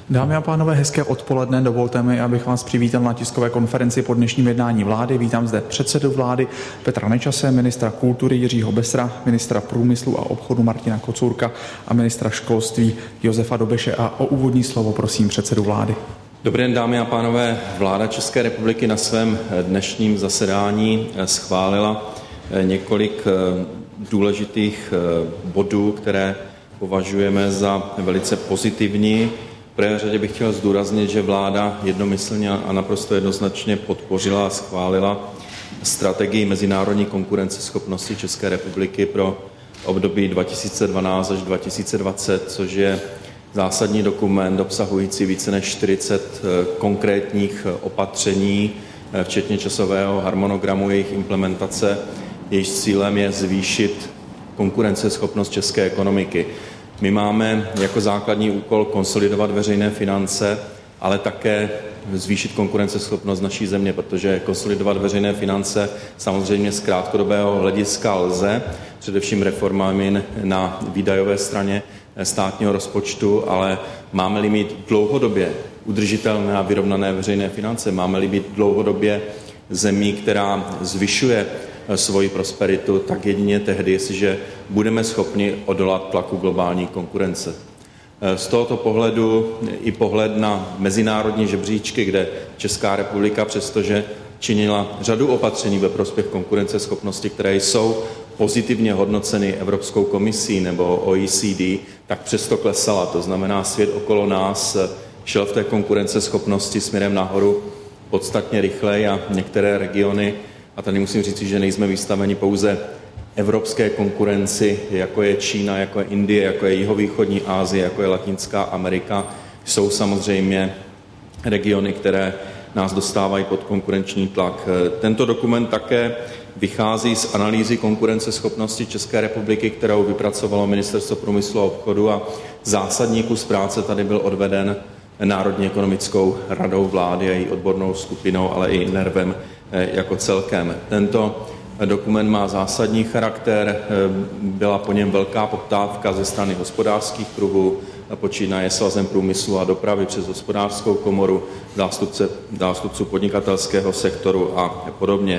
Dámy a pánové, hezké odpoledne. Dovolte mi, abych vás přivítal na tiskové konferenci po dnešním jednání vlády. Vítám zde předsedu vlády Petra Nečase, ministra kultury Jiřího Bessera, ministra průmyslu a obchodu Martina Kocourka a ministra školství Josefa Dobeše. A o úvodní slovo prosím předsedu vlády. Dobrý den, dámy a pánové. Vláda České republiky na svém dnešním zasedání schválila několik důležitých bodů, které považujeme za velice pozitivní. V prvé řadě bych chtěl zdůraznit, že vláda jednomyslně a naprosto jednoznačně podpořila a schválila strategii mezinárodní konkurenceschopnosti České republiky pro období 2012 až 2020, což je zásadní dokument obsahující více než 40 konkrétních opatření, včetně časového harmonogramu jejich implementace. Jejíž cílem je zvýšit konkurenceschopnost české ekonomiky. My máme jako základní úkol konsolidovat veřejné finance, ale také zvýšit konkurenceschopnost naší země, protože konsolidovat veřejné finance samozřejmě z krátkodobého hlediska lze, především reformami na výdajové straně státního rozpočtu, ale máme-li mít dlouhodobě udržitelné a vyrovnané veřejné finance, máme-li být dlouhodobě zemí, která zvyšuje svoji prosperitu, tak jedině tehdy, jestliže budeme schopni odolat tlaku globální konkurence. Z tohoto pohledu i pohled na mezinárodní žebříčky, kde Česká republika, přestože činila řadu opatření ve prospěch konkurenceschopnosti, které jsou pozitivně hodnoceny Evropskou komisí nebo OECD, tak přesto klesala. To znamená, svět okolo nás šel v té konkurenceschopnosti směrem nahoru podstatně rychleji a některé regiony, a tady musím říct, že nejsme vystaveni pouze evropské konkurenci, jako je Čína, jako je Indie, jako je jihovýchodní Asie, jako je Latinská Amerika, jsou samozřejmě regiony, které nás dostávají pod konkurenční tlak. Tento dokument také vychází z analýzy konkurenceschopnosti České republiky, kterou vypracovalo Ministerstvo průmyslu a obchodu, a zásadní kus práce tady byl odveden Národní ekonomickou radou vlády a její odbornou skupinou, ale i NERVem jako celkem. Tento dokument má zásadní charakter, byla po něm velká poptávka ze strany hospodářských kruhů, počínaje Svazem průmyslu a dopravy přes Hospodářskou komoru, zástupců podnikatelského sektoru a podobně.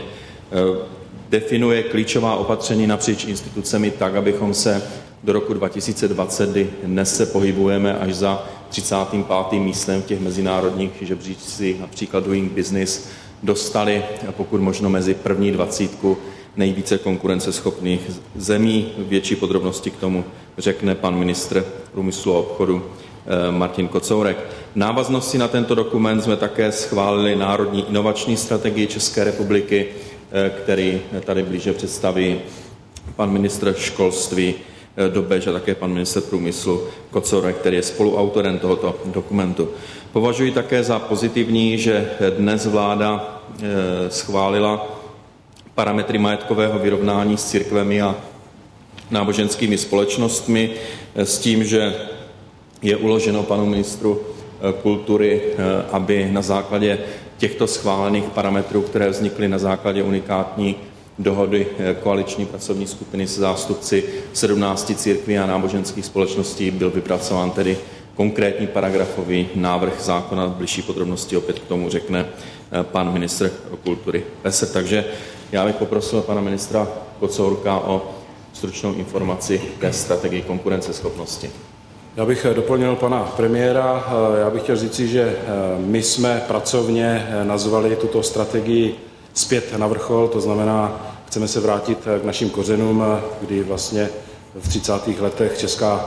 Definuje klíčová opatření napříč institucemi tak, abychom se do roku 2020, kdy dnes se pohybujeme až za 35. místem v těch mezinárodních žebříčcích, například Doing Business, dostali pokud možno mezi první 20 nejvíce konkurenceschopných zemí. Větší podrobnosti k tomu řekne pan ministr průmyslu a obchodu Martin Kocourek. V návaznosti na tento dokument jsme také schválili Národní inovační strategii České republiky, který tady blíže představí pan ministr školství Dobeš a také pan ministr průmyslu Kocourek, který je spoluautorem tohoto dokumentu. Považuji také za pozitivní, že dnes vláda schválila parametry majetkového vyrovnání s církvemi a náboženskými společnostmi s tím, že je uloženo panu ministru kultury, aby na základě těchto schválených parametrů, které vznikly na základě unikátní dohody koaliční pracovní skupiny se zástupci 17 církví a náboženských společností, byl vypracován tedy konkrétní paragrafový návrh zákona. Bližší podrobnosti opět k tomu řekne pan ministr kultury Besser. Takže já bych poprosil pana ministra Kocourka o stručnou informaci té strategii konkurenceschopnosti. Já bych doplnil pana premiéra. Já bych chtěl říci, že my jsme pracovně nazvali tuto strategii Zpět na vrchol, to znamená, chceme se vrátit k našim kořenům, kdy vlastně v 30. letech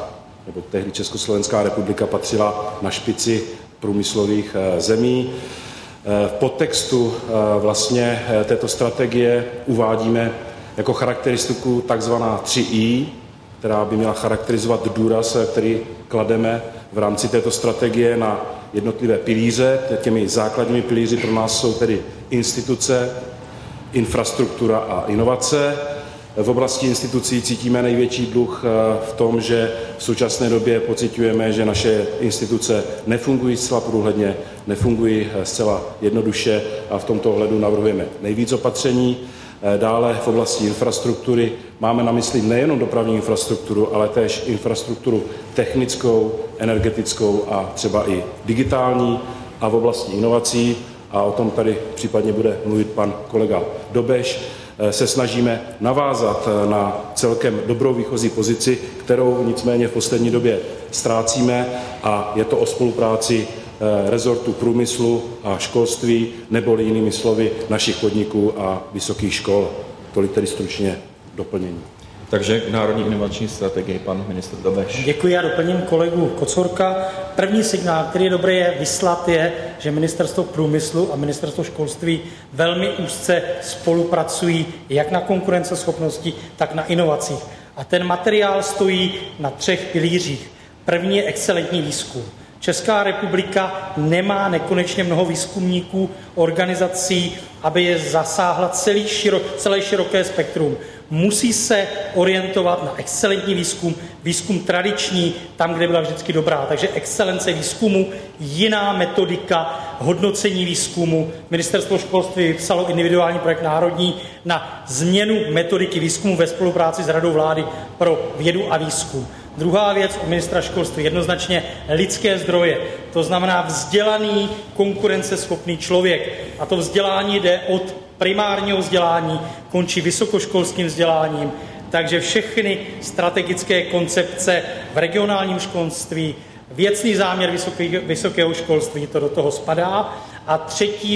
tehdy Československá republika patřila na špici průmyslových zemí. V podtextu vlastně této strategie uvádíme jako charakteristiku takzvaná 3I, která by měla charakterizovat důraz, který klademe v rámci této strategie na jednotlivé pilíře. Těmi základními pilíři pro nás jsou tedy instituce, infrastruktura a inovace. V oblasti institucí cítíme největší dluh v tom, že v současné době pociťujeme, že naše instituce nefungují zcela průhledně, nefungují zcela jednoduše a v tomto ohledu navrhujeme nejvíc opatření. Dále v oblasti infrastruktury máme na mysli nejenom dopravní infrastrukturu, ale též infrastrukturu technickou, energetickou a třeba i digitální a v oblasti inovací, a o tom tady případně bude mluvit pan kolega Dobeš, se snažíme navázat na celkem dobrou výchozí pozici, kterou nicméně v poslední době ztrácíme, a je to o spolupráci rezortu průmyslu a školství, neboli jinými slovy našich podniků a vysokých škol. Tolik tedy stručně doplnění. Takže k národní inovační strategii pan ministr Dobeš. Děkuji, já doplním kolegu Kocourka. První signál, který je dobré vyslat, je, že Ministerstvo průmyslu a Ministerstvo školství velmi úzce spolupracují jak na konkurenceschopnosti, tak na inovacích. A ten materiál stojí na 3 pilířích. První je excelentní výzkum. Česká republika nemá nekonečně mnoho výzkumníků, organizací, aby je zasáhla celé široké spektrum. Musí se orientovat na excelentní výzkum tradiční, tam, kde byla vždycky dobrá. Takže excelence výzkumu, jiná metodika hodnocení výzkumu. Ministerstvo školství vypsalo individuální projekt národní na změnu metodiky výzkumu ve spolupráci s Radou vlády pro vědu a výzkum. Druhá věc u ministra školství, jednoznačně lidské zdroje. To znamená vzdělaný, konkurenceschopný člověk. A to vzdělání jde od primárního vzdělání, končí vysokoškolským vzděláním. Takže všechny strategické koncepce v regionálním školství, věcný záměr vysokého školství, to do toho spadá. A třetí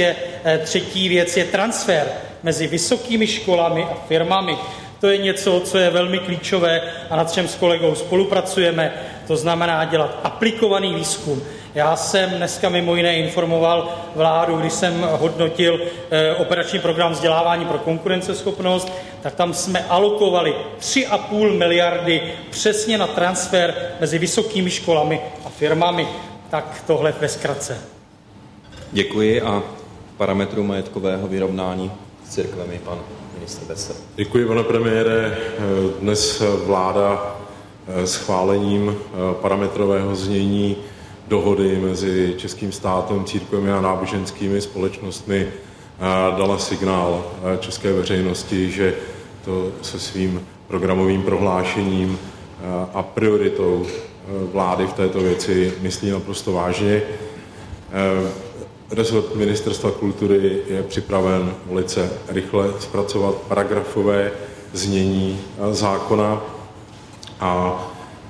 věc je transfer mezi vysokými školami a firmami. To je něco, co je velmi klíčové a nad čem s kolegou spolupracujeme. To znamená dělat aplikovaný výzkum. Já jsem dneska mimo jiné informoval vládu, když jsem hodnotil operační program vzdělávání pro konkurenceschopnost, tak tam jsme alokovali 3,5 miliardy přesně na transfer mezi vysokými školami a firmami. Tak tohle ve zkratce. Děkuji a parametrů majetkového vyrovnání s církvemi pan ministr Besser. Děkuji, pane premiére. Dnes vláda schválením parametrového znění dohody mezi českým státem, církvemi a náboženskými společnostmi dala signál české veřejnosti, že to se svým programovým prohlášením a prioritou vlády v této věci myslí naprosto vážně. Resort Ministerstva kultury je připraven velice rychle zpracovat paragrafové znění zákona a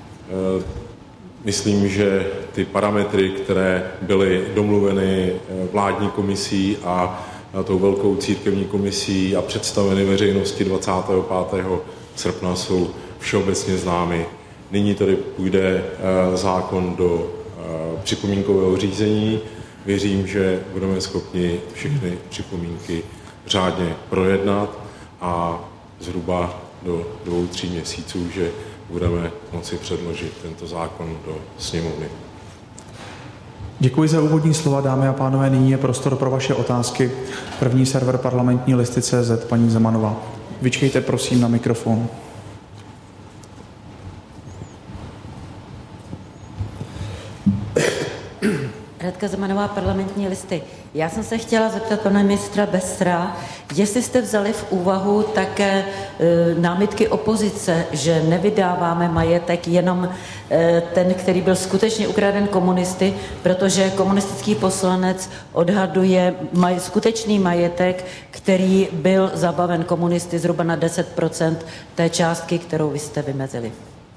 myslím, že ty parametry, které byly domluveny vládní komisí a tou velkou církevní komisí a představeny veřejnosti 25. srpna, jsou všeobecně známy. Nyní tedy půjde zákon do připomínkového řízení. Věřím, že budeme schopni všechny připomínky řádně projednat a zhruba do 2-3 měsíců, že budeme moci předložit tento zákon do sněmovny. Děkuji za úvodní slova, dámy a pánové. Nyní je prostor pro vaše otázky. První server parlamentní listy.cz, paní Zemanová. Vyčkejte prosím na mikrofon. Radka Zemanová, parlamentní listy. Já jsem se chtěla zeptat pana ministra Bessera, jestli jste vzali v úvahu také námitky opozice, že nevydáváme majetek jenom ten, který byl skutečně ukraden komunisty, protože komunistický poslanec odhaduje skutečný majetek, který byl zabaven komunisty zhruba na 10% té částky, kterou vy jste vymezili.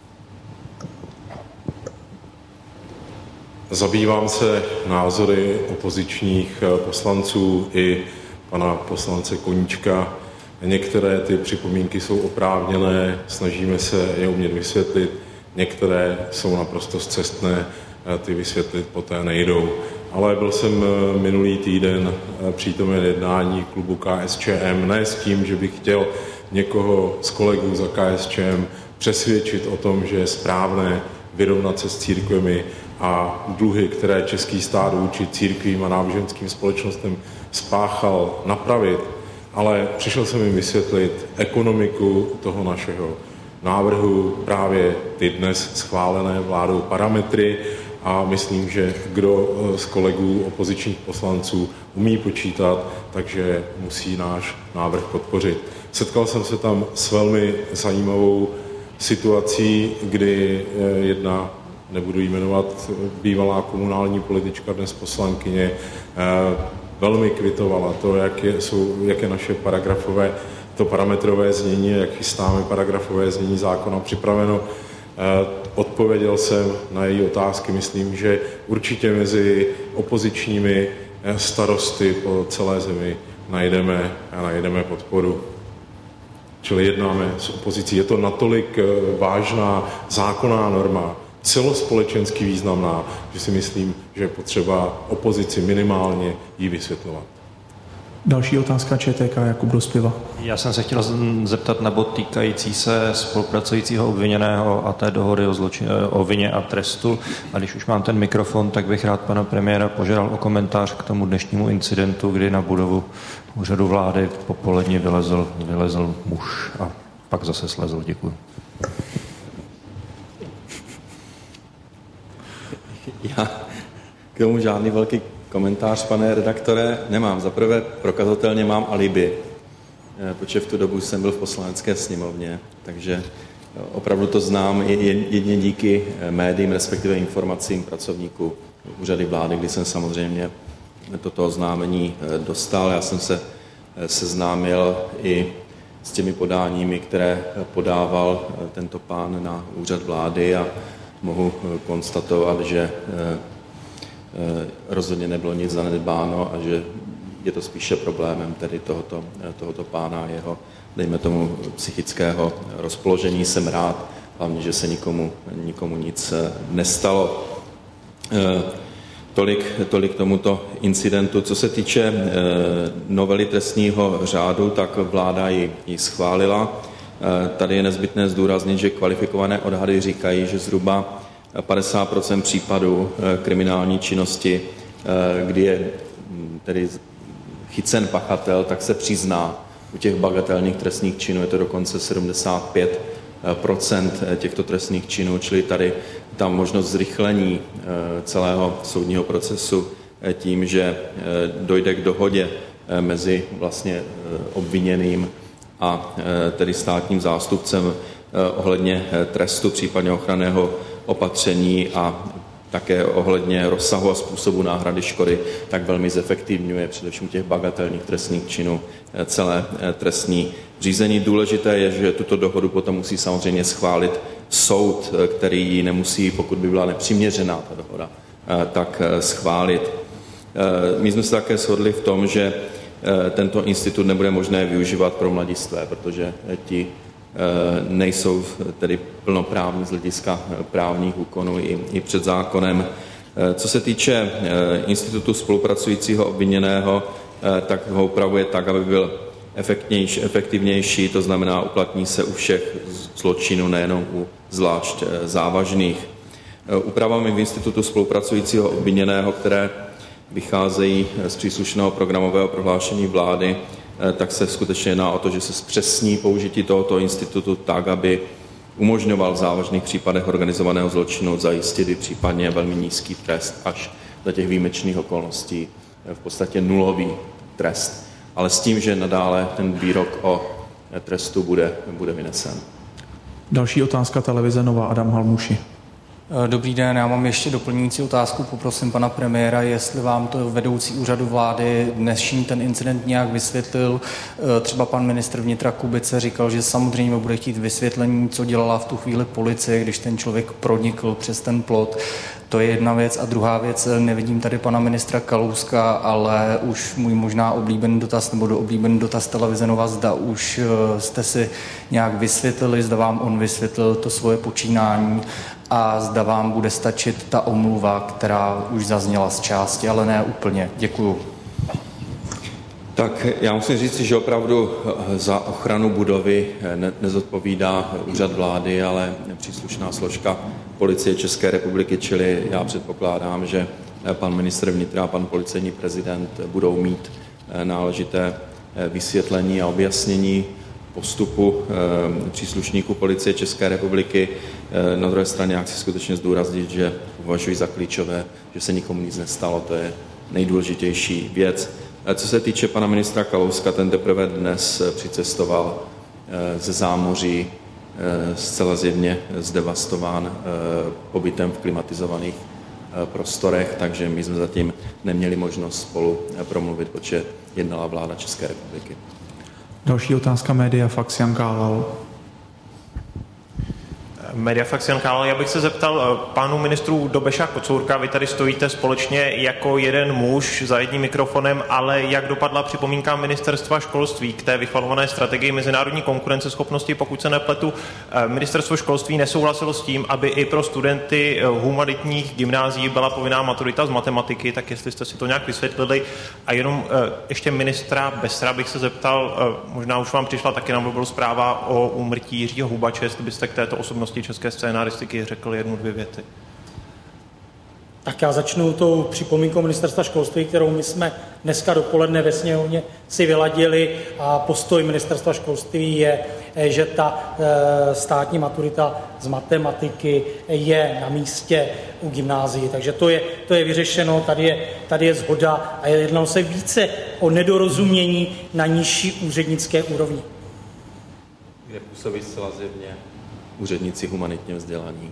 Zabývám se názory opozičních poslanců i pana poslance Koníčka. Některé ty připomínky jsou oprávněné, snažíme se je umět vysvětlit, některé jsou naprosto scestné, ty vysvětlit poté nejdou. Ale byl jsem minulý týden přítomen jednání klubu KSČM, ne s tím, že bych chtěl někoho z kolegů za KSČM přesvědčit o tom, že je správné vyrovnat se s církvemi a dluhy, které český stát vůči církvím a náboženským společnostem spáchal, napravit, ale přišel jsem jim vysvětlit ekonomiku toho našeho návrhu, právě ty dnes schválené vládou parametry, a myslím, že kdo z kolegů opozičních poslanců umí počítat, takže musí náš návrh podpořit. Setkal jsem se tam s velmi zajímavou situací, kdy jedna, nebudu jí jmenovat, bývalá komunální politička, dnes poslankyně, velmi kvitovala to, jak je naše parametrové znění, jak chystáme paragrafové znění zákona připraveno. Odpověděl jsem na její otázky, myslím, že určitě mezi opozičními starosty po celé zemi najdeme podporu. Čili jednáme s opozicí. Je to natolik vážná zákonná norma, celospolečensky významná, že si myslím, že je potřeba opozici minimálně jí vysvětlovat. Další otázka ČTK, Jakub Dospiva. Já jsem se chtěl zeptat na bod týkající se spolupracujícího obviněného a té dohody o vině a trestu. A když už mám ten mikrofon, tak bych rád pana premiéra požádal o komentář k tomu dnešnímu incidentu, kdy na budovu úřadu vlády popolední vylezl muž a pak zase slezl. Děkuji. Já k tomu žádný velký komentář, pane redaktore, nemám. Zaprvé prokazatelně mám alibi, protože v tu dobu jsem byl v Poslanecké sněmovně, takže opravdu to znám jedině díky médiím, respektive informacím pracovníků úřady vlády, kdy jsem samozřejmě toto oznámení dostal. Já jsem se seznámil i s těmi podáními, které podával tento pán na úřad vlády a mohu konstatovat, že rozhodně nebylo nic zanedbáno a že je to spíše problémem tedy tohoto pána a jeho, dejme tomu, psychického rozpoložení. Jsem rád, hlavně, že se nikomu nic nestalo. Tolik tomuto incidentu. Co se týče novely trestního řádu, tak vláda ji schválila. Tady je nezbytné zdůraznit, že kvalifikované odhady říkají, že zhruba 50% případů kriminální činnosti, kdy je tedy chycen pachatel, tak se přizná. U těch bagatelních trestných činů je to dokonce 75% těchto trestných činů, čili tady ta možnost zrychlení celého soudního procesu tím, že dojde k dohodě mezi vlastně obviněným a tedy státním zástupcem ohledně trestu, případně ochranného opatření a také ohledně rozsahu a způsobu náhrady škody, tak velmi zefektivňuje především těch bagatelních trestných činů celé trestní řízení. Důležité je, že tuto dohodu potom musí samozřejmě schválit soud, který ji nemusí, pokud by byla nepřiměřená ta dohoda, tak schválit. My jsme se také shodli v tom, že tento institut nebude možné využívat pro mladistvé, protože ti nejsou tedy plnoprávní z hlediska právních úkonů i před zákonem. Co se týče institutu spolupracujícího obviněného, tak ho upravuje tak, aby byl efektivnější, to znamená uplatní se u všech zločinů, nejenom u zvlášť závažných. Úpravami v institutu spolupracujícího obviněného, které vycházejí z příslušného programového prohlášení vlády, tak se skutečně jedná o to, že se zpřesní použití tohoto institutu tak, aby umožňoval v závažných případech organizovaného zločinu zajistit i případně velmi nízký trest až do těch výjimečných okolností, v podstatě nulový trest. Ale s tím, že nadále ten výrok o trestu bude vynesen. Další otázka televize Nova, Adam Halmuši. Dobrý den, já mám ještě doplňující otázku. Poprosím pana premiéra, jestli vám to vedoucí úřadu vlády dnešní ten incident nějak vysvětlil. Třeba pan ministr vnitra Kubice říkal, že samozřejmě bude chtít vysvětlení, co dělala v tu chvíli policie, když ten člověk pronikl přes ten plot. To je jedna věc. A druhá věc, nevidím tady pana ministra Kalouska, ale už můj možná oblíbený dotaz, nebo oblíbený dotaz televize Nova, zda už jste si nějak vysvětlili, zda vám on vysvětlil to svoje počínání a zda vám bude stačit ta omluva, která už zazněla z části, ale ne úplně. Děkuju. Tak já musím říct, že opravdu za ochranu budovy nezodpovídá úřad vlády, ale příslušná složka Policie České republiky, čili já předpokládám, že pan ministr vnitra a pan policejní prezident budou mít náležité vysvětlení a objasnění postupu příslušníků Policie České republiky. Na druhé straně já chci skutečně zdůraznit, že považuji za klíčové, že se nikomu nic nestalo, to je nejdůležitější věc. Co se týče pana ministra Kalouska, ten teprve dnes přicestoval ze zámoří, zcela zjevně zdevastován pobytem v klimatizovaných prostorech, takže my jsme zatím neměli možnost spolu promluvit, protože jednala vláda České republiky. Další otázka média, Fax Jan Kálal. Mediafax Jan Kálal, já bych se zeptal pánu ministru Dobeša Kocourka, vy tady stojíte společně jako jeden muž za jedním mikrofonem, ale jak dopadla připomínka ministerstva školství k té vychvalované strategii mezinárodní konkurenceschopnosti, pokud se nepletu, ministerstvo školství nesouhlasilo s tím, aby i pro studenty humanitních gymnázií byla povinná maturita z matematiky, tak jestli jste si to nějak vysvětlili. A jenom ještě ministra Bessera bych se zeptal, možná už vám přišla taky na mobilu zpráva o úmrtí Jiřího Hubače, jestli byste k této osobnosti české scénaristiky řekl 1-2 věty. Tak já začnu tou připomínkou ministerstva školství, kterou my jsme dneska dopoledne ve sněmovně si vyladili, a postoj ministerstva školství je, že ta státní maturita z matematiky je na místě u gymnázií. Takže to je vyřešeno, tady je shoda a jednalo se více o nedorozumění na nižší úřednické úrovni. Kde působí zcela zjevně úředníci humanitně vzdělaní.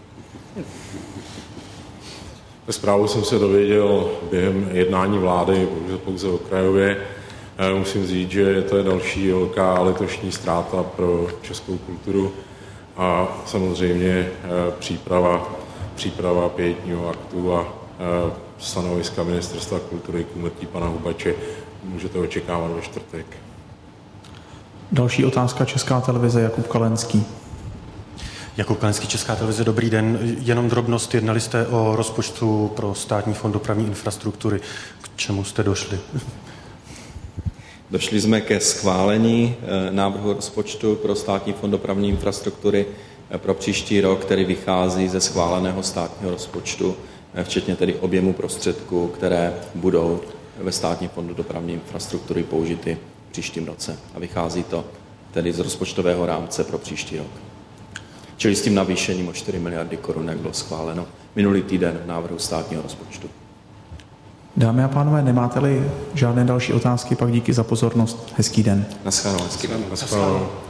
Zprávu jsem se dověděl během jednání vlády, pouze okrajově. Musím říct, že to je další velká letošní ztráta pro českou kulturu a samozřejmě příprava pietního aktu a stanoviska ministerstva kultury k úmrtí pana Hubače můžete očekávat ve čtvrtek. Další otázka, Česká televize, Jakub Kalenský. Jakub Kalenský, Česká televize, dobrý den. Jenom drobnost, jednali jste o rozpočtu pro Státní fond dopravní infrastruktury. K čemu jste došli? Došli jsme ke schválení návrhu rozpočtu pro Státní fond dopravní infrastruktury pro příští rok, který vychází ze schváleného státního rozpočtu, včetně tedy objemu prostředků, které budou ve Státním fondu dopravní infrastruktury použity v příštím roce. A vychází to tedy z rozpočtového rámce pro příští rok. Čili s tím navýšením o 4 miliardy korun, jak bylo schváleno minulý týden v návrhu státního rozpočtu. Dámy a pánové, nemáte-li žádné další otázky, pak díky za pozornost. Hezký den. Naschledanou. Hezký den. Naschledanou.